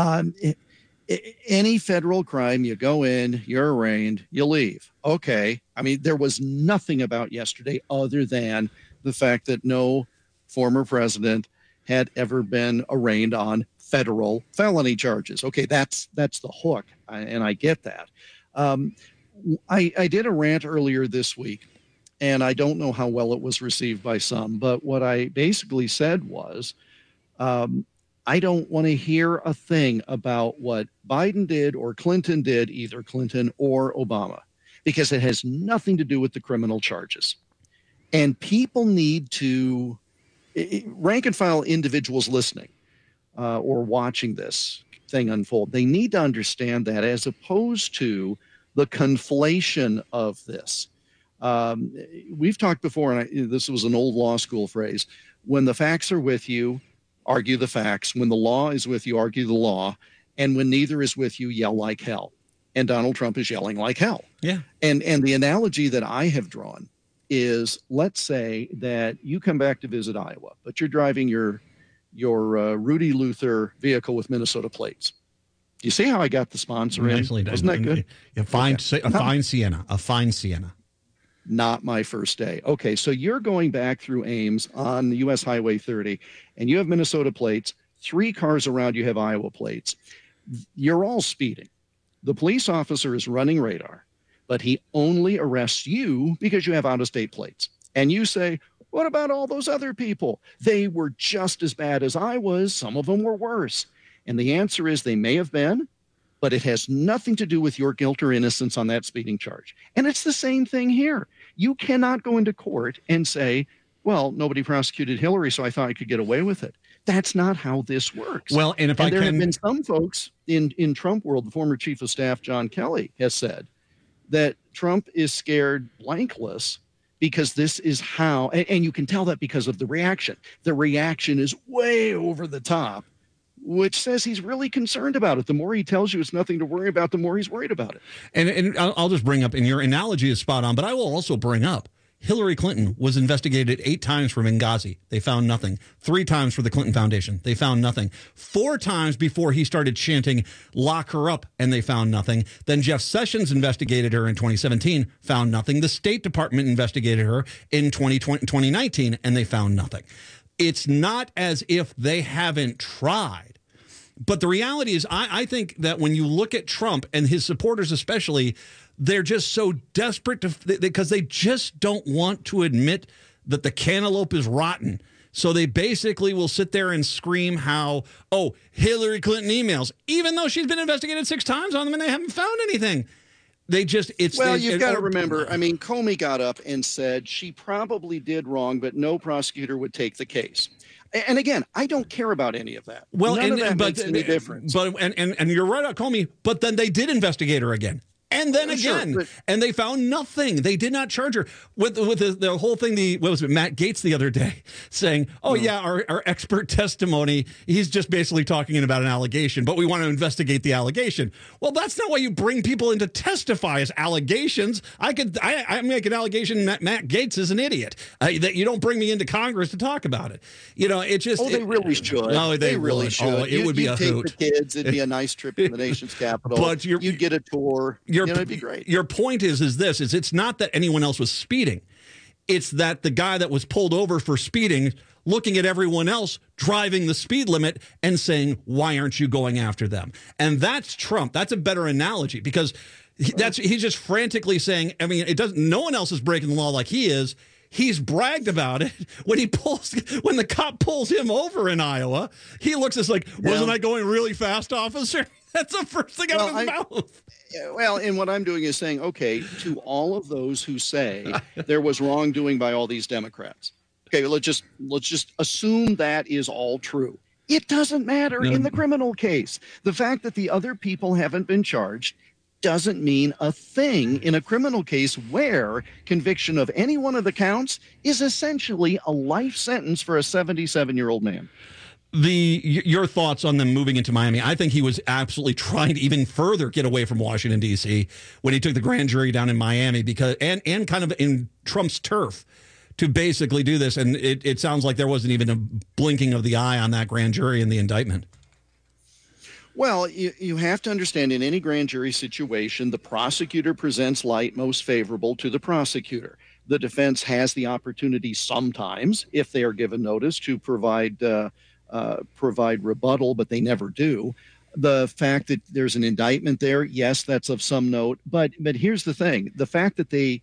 Any federal crime, you go in, you're arraigned, you leave. Okay. I mean, there was nothing about yesterday other than the fact that no former president had ever been arraigned on federal felony charges. Okay, that's the hook, and I get that. I did a rant earlier this week, and I don't know how well it was received by some, but what I basically said was, I don't want to hear a thing about what Biden did or Clinton did, either Clinton or Obama, because it has nothing to do with the criminal charges. And people need to, rank and file individuals listening or watching this thing unfold, they need to understand that, as opposed to the conflation of this. We've talked before, and this was an old law school phrase: when the facts are with you, argue the facts. When the law is with you, argue the law. And when neither is with you, yell like hell. And Donald Trump is yelling like hell. Yeah. And the analogy that I have drawn is, let's say that you come back to visit Iowa, but you're driving your Rudy Luther vehicle with Minnesota plates. Do you see how I got the sponsor in? Nicely done. Wasn't that good? A fine Sienna. Not my first day. Okay, so you're going back through Ames on the U.S. Highway 30, and you have Minnesota plates. 3 cars around you have Iowa plates. You're all speeding. The police officer is running radar, but he only arrests you because you have out-of-state plates. And you say, what about all those other people? They were just as bad as I was. Some of them were worse. And the answer is they may have been, but it has nothing to do with your guilt or innocence on that speeding charge. And it's the same thing here. You cannot go into court and say, well, nobody prosecuted Hillary, so I thought I could get away with it. That's not how this works. Well, and there have been some folks in Trump world, the former chief of staff, John Kelly, has said that Trump is scared blankless because this is how, and you can tell that because of the reaction. The reaction is way over the top, which says he's really concerned about it. The more he tells you it's nothing to worry about, the more he's worried about it. And I'll just bring up, and your analogy is spot on, but I will also bring up, Hillary Clinton was investigated 8 times for Benghazi. They found nothing. 3 times for the Clinton Foundation. They found nothing. 4 times before he started chanting, lock her up, and they found nothing. Then Jeff Sessions investigated her in 2017, found nothing. The State Department investigated her in 2019, and they found nothing. It's not as if they haven't tried. But the reality is, I think that when you look at Trump and his supporters especially, they're just so desperate because they just don't want to admit that the cantaloupe is rotten. So they basically will sit there and scream how, oh, Hillary Clinton emails, even though she's been investigated 6 times on them and they haven't found anything. You've got to remember, I mean, Comey got up and said she probably did wrong, but no prosecutor would take the case. And again, I don't care about any of that. Well, None of that makes any difference. But you're right about Comey, but then they did investigate her again. And then again, sure, and they found nothing. They did not charge her with the whole thing. What was it, Matt Gaetz the other day saying, "Oh yeah, our expert testimony. He's just basically talking about an allegation, but we want to investigate the allegation." Well, that's not why you bring people in to testify as allegations. I make an allegation that Matt Gaetz is an idiot. That you don't bring me into Congress to talk about it. You know, it just. They really should. No, they really should. Oh, it would be a hoot. Take the kids. It'd be a nice trip to the nation's capital. But you'd get a tour. It'd be great. Your point is it's not that anyone else was speeding. It's that the guy that was pulled over for speeding, looking at everyone else driving the speed limit and saying, why aren't you going after them? And that's Trump. That's a better analogy because he's just frantically saying, I mean, no one else is breaking the law like he is. He's bragged about it when the cop pulls him over in Iowa. He looks as like, wasn't I going really fast, officer? That's the first thing out of his mouth. Well, and what I'm doing is saying, okay, to all of those who say there was wrongdoing by all these Democrats. Okay, let's just assume that is all true. It doesn't matter in the criminal case. The fact that the other people haven't been charged doesn't mean a thing in a criminal case where conviction of any one of the counts is essentially a life sentence for a 77-year-old man. Your thoughts on them moving into Miami? I think he was absolutely trying to even further get away from Washington, D.C. when he took the grand jury down in Miami because and kind of in Trump's turf to basically do this. And it sounds like there wasn't even a blinking of the eye on that grand jury in the indictment. Well, you have to understand in any grand jury situation, the prosecutor presents light most favorable to the prosecutor. The defense has the opportunity sometimes, if they are given notice, to provide rebuttal, but they never do. The fact that there's an indictment there, yes, that's of some note. But here's the thing: the fact that they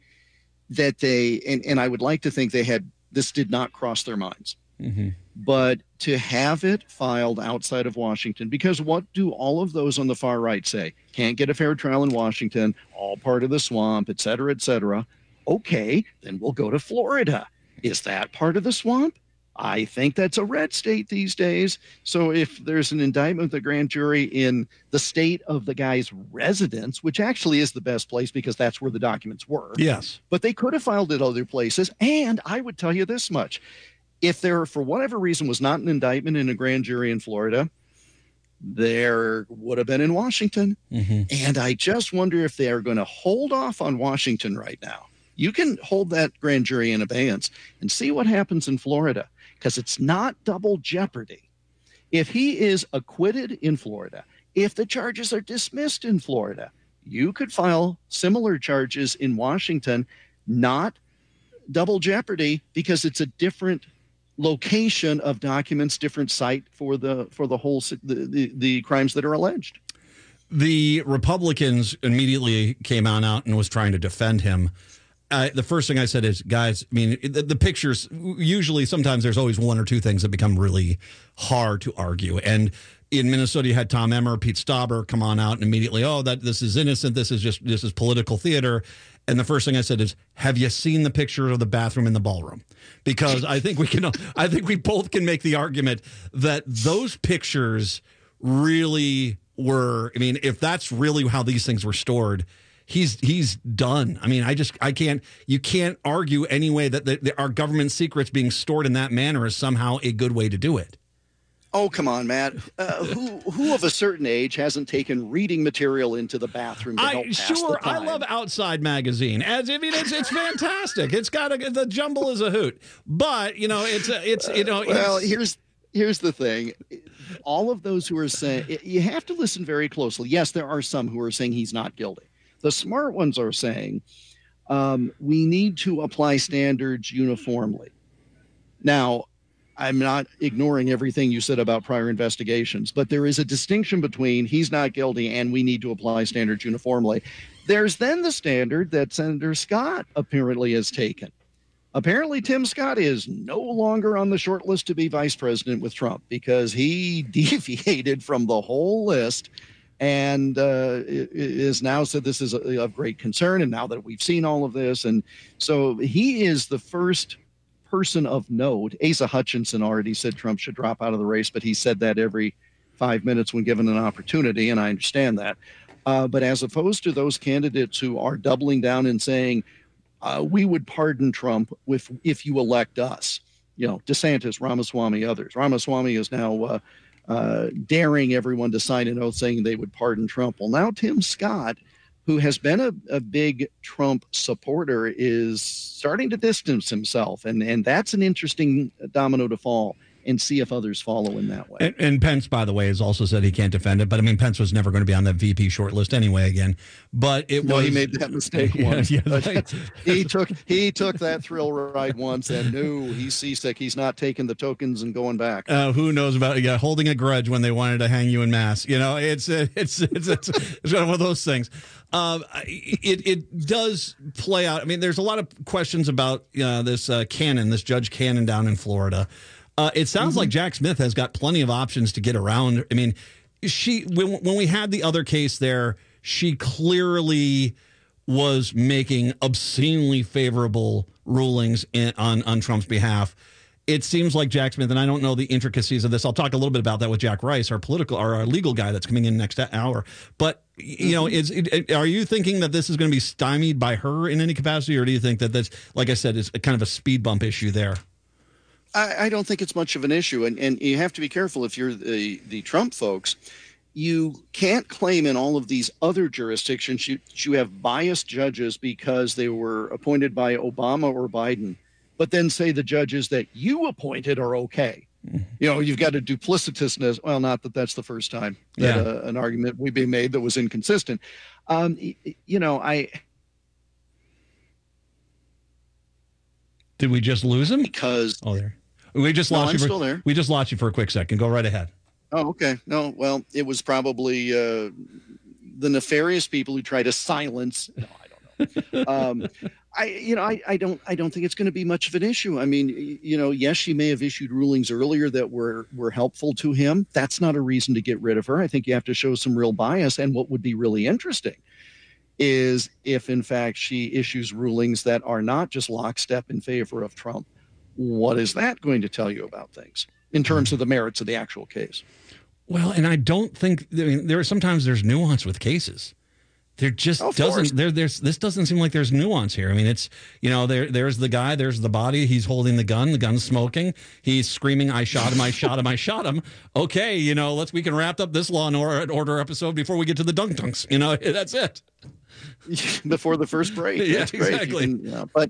and I would like to think they had this did not cross their minds. Mm-hmm. But to have it filed outside of Washington, because what do all of those on the far right say? Can't get a fair trial in Washington, all part of the swamp, et cetera, et cetera. Okay, then we'll go to Florida. Is that part of the swamp? I think that's a red state these days. So if there's an indictment of the grand jury in the state of the guy's residence, which actually is the best place because that's where the documents were. Yes. But they could have filed it other places. And I would tell you this much. If there, for whatever reason, was not an indictment in a grand jury in Florida, there would have been in Washington. Mm-hmm. And I just wonder if they are going to hold off on Washington right now. You can hold that grand jury in abeyance and see what happens in Florida, because it's not double jeopardy. If he is acquitted in Florida, if the charges are dismissed in Florida, you could file similar charges in Washington, not double jeopardy, because it's a different location of documents, different site for the whole the crimes that are alleged. The Republicans immediately came out and was trying to defend him. The first thing I said is, guys, I mean, the pictures, usually sometimes there's always one or two things that become really hard to argue. And in Minnesota, you had Tom Emmer, Pete Stauber come on out and immediately, this is innocent. This is political theater. And the first thing I said is, have you seen the picture of the bathroom in the ballroom? Because I think we both can make the argument that those pictures really were, I mean, if that's really how these things were stored, he's done. I mean, you can't argue anyway that our government secrets being stored in that manner is somehow a good way to do it. Oh, come on, Matt. Who of a certain age hasn't taken reading material into the bathroom to help pass the time? I love Outside Magazine. It's fantastic. It's got the jumble is a hoot. But, Well, here's the thing. All of those who are saying, you have to listen very closely. Yes, there are some who are saying he's not guilty. The smart ones are saying we need to apply standards uniformly. Now, I'm not ignoring everything you said about prior investigations, but there is a distinction between he's not guilty and we need to apply standards uniformly. There's then the standard that Senator Scott apparently has taken. Apparently, Tim Scott is no longer on the short list to be vice president with Trump because he deviated from the whole list and is now said this is of great concern. And now that we've seen all of this, and so he is the first person of note. Asa Hutchinson already said Trump should drop out of the race, but he said that every 5 minutes when given an opportunity, and I understand that. But as opposed to those candidates who are doubling down and saying, we would pardon Trump if you elect us, DeSantis, Ramaswamy, others. Ramaswamy is now daring everyone to sign an oath saying they would pardon Trump. Well, now Tim Scott, who has been a big Trump supporter, is starting to distance himself. And that's an interesting domino to fall and see if others follow in that way. And Pence, by the way, has also said he can't defend it. But, I mean, Pence was never going to be on that VP shortlist anyway again. But he made that mistake once. He took that thrill ride once and knew he's seasick. He's not taking the tokens and going back. Who knows about holding a grudge when they wanted to hang you in mass. It's one of those things. It does play out. I mean, there's a lot of questions about this Judge Cannon down in Florida. It sounds like Jack Smith has got plenty of options to get around. I mean, when we had the other case there, she clearly was making obscenely favorable rulings on Trump's behalf. it seems like Jack Smith, and I don't know the intricacies of this. I'll talk a little bit about that with Jack Rice, our legal guy that's coming in next hour. But, are you thinking that this is going to be stymied by her in any capacity, or do you think that that's, like I said, is kind of a speed bump issue there? I don't think it's much of an issue. And you have to be careful if you're the Trump folks. You can't claim in all of these other jurisdictions you have biased judges because they were appointed by Obama or Biden, but then say the judges that you appointed are okay. You've got a duplicitousness. Well, not that that's the first time that an argument would be made that was inconsistent. Did we just lose him? Because we just lost you. Still there. We just lost you for a quick second. Go right ahead. Oh, okay. No, well, it was probably the nefarious people who try to silence. No, I don't know. I don't think it's going to be much of an issue. I mean, yes, she may have issued rulings earlier that were helpful to him. That's not a reason to get rid of her. I think you have to show some real bias. And what would be really interesting is if, in fact, she issues rulings that are not just lockstep in favor of Trump. What is that going to tell you about things in terms of the merits of the actual case? Well, and I don't think there's nuance with cases. There just doesn't. This doesn't seem like there's nuance here. I mean, it's there's the guy, there's the body. He's holding the gun's smoking. He's screaming, "I shot him! I shot him! I shot him!" Okay, we can wrap up this Law and Order episode before we get to the dunk-dunks. That's it. Before the first break. Yeah, that's great. exactly. But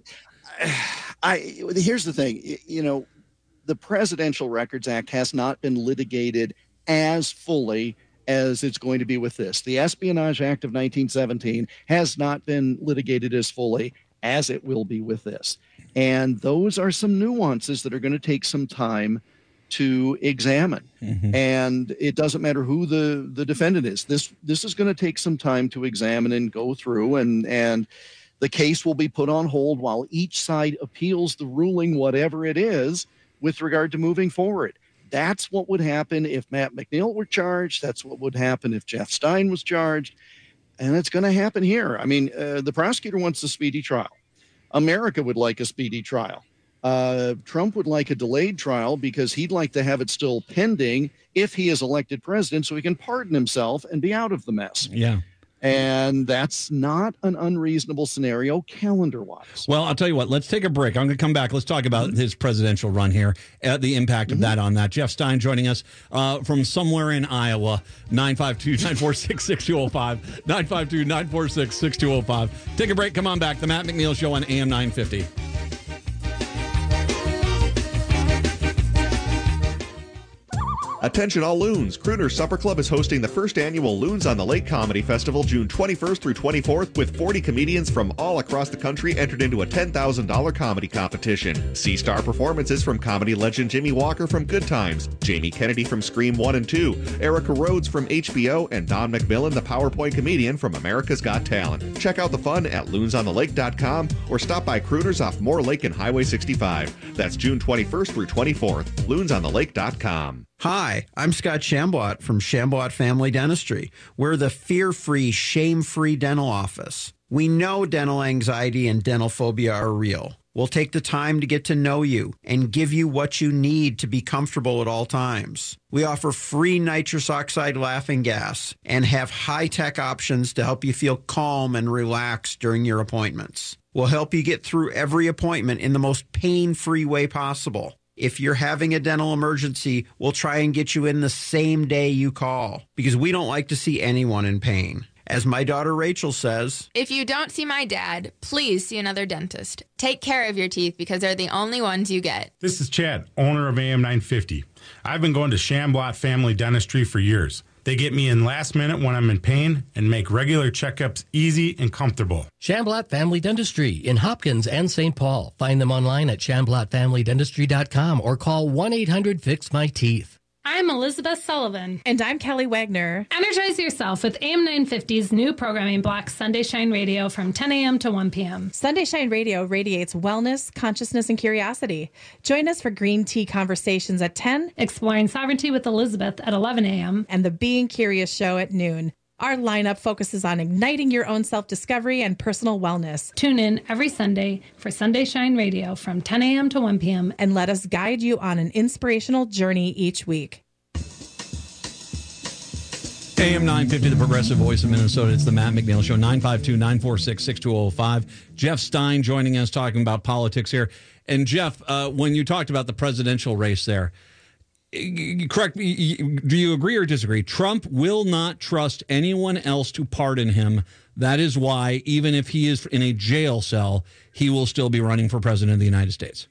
here's the thing. The Presidential Records Act has not been litigated as fully as it's going to be with this. The Espionage Act of 1917 has not been litigated as fully as it will be with this. And those are some nuances that are going to take some time to examine. Mm-hmm. And it doesn't matter who the defendant is. This is going to take some time to examine and go through, and the case will be put on hold while each side appeals the ruling, whatever it is, with regard to moving forward. That's what would happen if Matt McNeil were charged. That's what would happen if Jeff Stein was charged. And it's going to happen here. I mean, the prosecutor wants a speedy trial. America would like a speedy trial. Trump would like a delayed trial because he'd like to have it still pending if he is elected president so he can pardon himself and be out of the mess. Yeah. And that's not an unreasonable scenario calendar-wise. Well, I'll tell you what. Let's take a break. I'm going to come back. Let's talk about his presidential run here, the impact of that on that. Jeff Stein joining us from somewhere in Iowa, 952-946-6205, 952-946-6205. Take a break. Come on back. The Matt McNeil Show on AM 950. Attention all loons. Crooner's Supper Club is hosting the first annual Loons on the Lake Comedy Festival June 21st through 24th with 40 comedians from all across the country entered into a $10,000 comedy competition. See star performances from comedy legend Jimmy Walker from Good Times, Jamie Kennedy from Scream 1 and 2, Erica Rhodes from HBO, and Don McMillan, the PowerPoint comedian from America's Got Talent. Check out the fun at loonsonthelake.com or stop by Crooner's off Moore Lake and Highway 65. That's June 21st through 24th. loonsonthelake.com. Hi, I'm Scott Shamblot from Shamblot Family Dentistry. We're the fear-free, shame-free dental office. We know dental anxiety and dental phobia are real. We'll take the time to get to know you and give you what you need to be comfortable at all times. We offer free nitrous oxide laughing gas and have high-tech options to help you feel calm and relaxed during your appointments. We'll help you get through every appointment in the most pain-free way possible. If you're having a dental emergency, we'll try and get you in the same day you call because we don't like to see anyone in pain. As my daughter Rachel says, if you don't see my dad, please see another dentist. Take care of your teeth because they're the only ones you get. This is Chad, owner of AM 950. I've been going to Shamblot Family Dentistry for years. They get me in last minute when I'm in pain and make regular checkups easy and comfortable. Shamblot Family Dentistry in Hopkins and St. Paul. Find them online at shamblotfamilydentistry.com or call 1-800-FIX-MY-TEETH. I'm Elizabeth Sullivan. And I'm Kelly Wagner. Energize yourself with AM 950's new programming block, Sunday Shine Radio, from 10 a.m. to 1 p.m. Sunday Shine Radio radiates wellness, consciousness, and curiosity. Join us for Green Tea Conversations at 10, Exploring Sovereignty with Elizabeth at 11 a.m., and the Being Curious Show at noon. Our lineup focuses on igniting your own self-discovery and personal wellness. Tune in every Sunday for Sunday Shine Radio from 10 a.m. to 1 p.m. and let us guide you on an inspirational journey each week. AM 950, the progressive voice of Minnesota. It's the Matt McNeil Show, 952-946-6205. Jeff Stein joining us, talking about politics here. And Jeff, when you talked about the presidential race there, correct me, do you agree or disagree? Trump will not trust anyone else to pardon him. That is why, even if he is in a jail cell, he will still be running for president of the United States.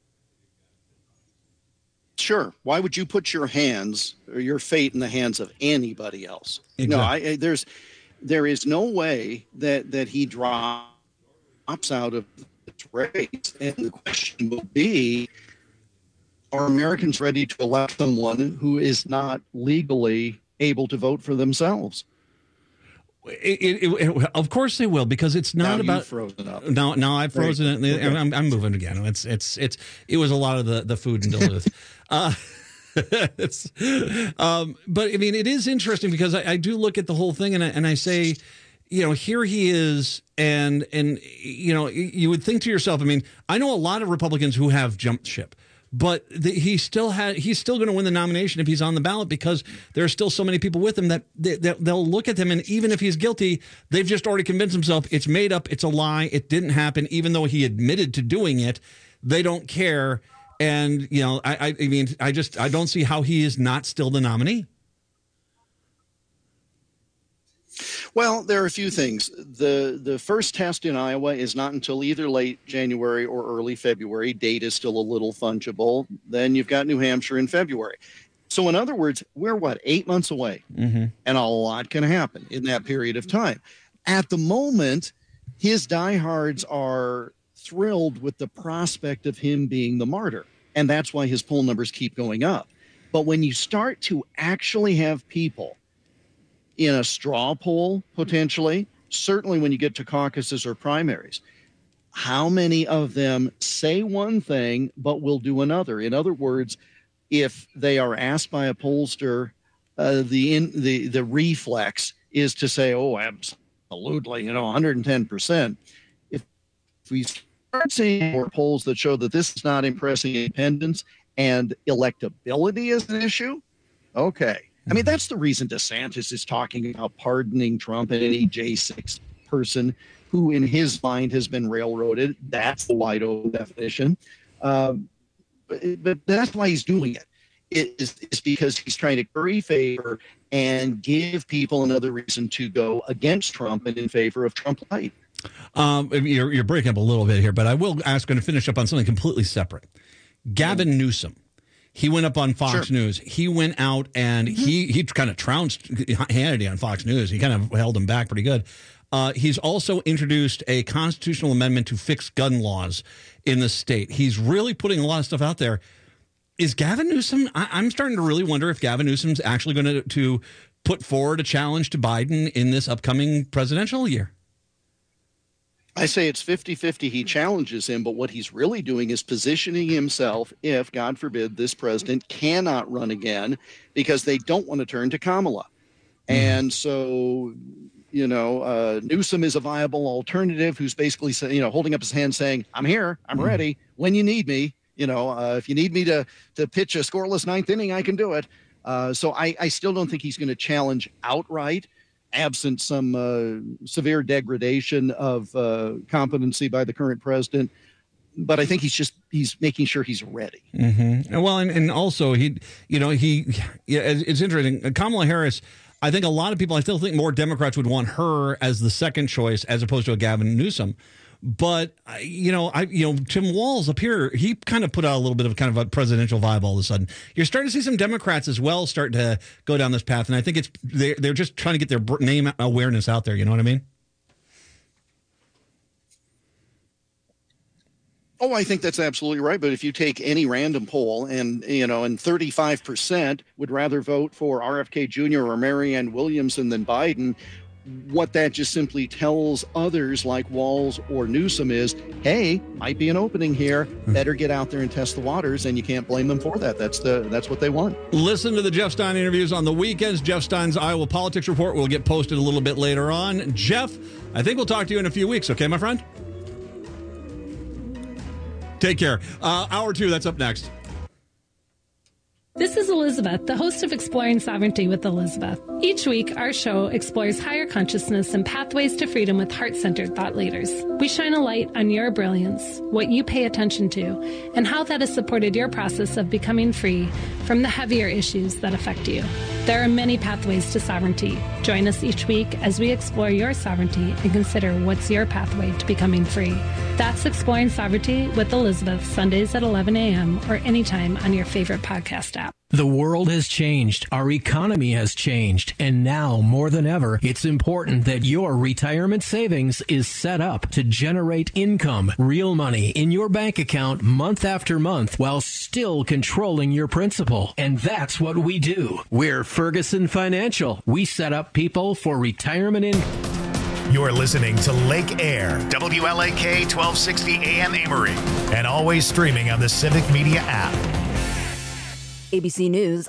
Sure. Why would you put your hands or your fate in the hands of anybody else? Exactly. No, there is no way that he drops out of the race. And the question will be, are Americans ready to elect someone who is not legally able to vote for themselves? Of course they will, because it's not now about. You've frozen up. No, I've frozen it. Okay. I'm moving again. It was a lot of the food and Duluth. But I mean, it is interesting because I do look at the whole thing and I say, here he is, and you would think to yourself, I mean, I know a lot of Republicans who have jumped ship. But he's still going to win the nomination if he's on the ballot, because there are still so many people with him that they'll look at him, and even if he's guilty, they've just already convinced themselves it's made up, it's a lie, it didn't happen. Even though he admitted to doing it, they don't care. And I mean, I don't see how he is not still the nominee. Well, there are a few things. The first test in Iowa is not until either late January or early February. Date is still a little fungible. Then you've got New Hampshire in February. So in other words, we're 8 months away, and a lot can happen in that period of time. At the moment, his diehards are thrilled with the prospect of him being the martyr, and that's why his poll numbers keep going up. But when you start to actually have people in a straw poll, potentially, certainly when you get to caucuses or primaries, how many of them say one thing but will do another? In other words, if they are asked by a pollster, the reflex is to say, oh, absolutely, 110%. If we start seeing more polls that show that this is not impressing independents and electability is an issue, okay. I mean, that's the reason DeSantis is talking about pardoning Trump and any J6 person who, in his mind, has been railroaded. That's the wide open definition. But that's why he's doing it. It's because he's trying to curry favor and give people another reason to go against Trump and in favor of Trump light. You're breaking up a little bit here, but I will ask and finish up on something completely separate. Gavin Newsom. He went up on Fox News. He went out and he kind of trounced Hannity on Fox News. He kind of held him back pretty good. He's also introduced a constitutional amendment to fix gun laws in the state. He's really putting a lot of stuff out there. Is Gavin Newsom, I'm starting to really wonder if Gavin Newsom's actually going to put forward a challenge to Biden in this upcoming presidential year. I say it's 50-50 he challenges him, but what he's really doing is positioning himself if, God forbid, this president cannot run again because they don't want to turn to Kamala. And so, Newsom is a viable alternative who's basically, holding up his hand saying, I'm here, I'm ready, when you need me. If you need me to pitch a scoreless ninth inning, I can do it. So I still don't think he's going to challenge outright, absent some severe degradation of competency by the current president. But I think he's making sure he's ready. Mm-hmm. Well, and also it's interesting. Kamala Harris, I think a lot of people, I still think more Democrats would want her as the second choice as opposed to a Gavin Newsom. But Tim Walz up here, he kind of put out a little bit of kind of a presidential vibe all of a sudden. You're starting to see some Democrats as well start to go down this path, and I think they're just trying to get their name awareness out there. You know what I mean? Oh, I think that's absolutely right. But if you take any random poll and 35% would rather vote for RFK Jr. or Marianne Williamson than Biden, what that just simply tells others like Walls or Newsom is, hey, might be an opening here. Better get out there and test the waters, and you can't blame them for that. That's what they want. Listen to the Jeff Stein interviews on the weekends. Jeff Stein's Iowa Politics Report will get posted a little bit later on. Jeff, I think we'll talk to you in a few weeks, okay, my friend? Take care. Hour 2, that's up next. This is Elizabeth, the host of Exploring Sovereignty with Elizabeth. Each week, our show explores higher consciousness and pathways to freedom with heart-centered thought leaders. We shine a light on your brilliance, what you pay attention to, and how that has supported your process of becoming free from the heavier issues that affect you. There are many pathways to sovereignty. Join us each week as we explore your sovereignty and consider what's your pathway to becoming free. That's Exploring Sovereignty with Elizabeth, Sundays at 11 a.m. or anytime on your favorite podcast app. The world has changed. Our economy has changed. And now, more than ever, it's important that your retirement savings is set up to generate income, real money, in your bank account month after month while still controlling your principal. And that's what we do. We're Ferguson Financial. We set up people for retirement income. You're listening to Lake Air, WLAK 1260 AM Amory, and always streaming on the Civic Media app. ABC News,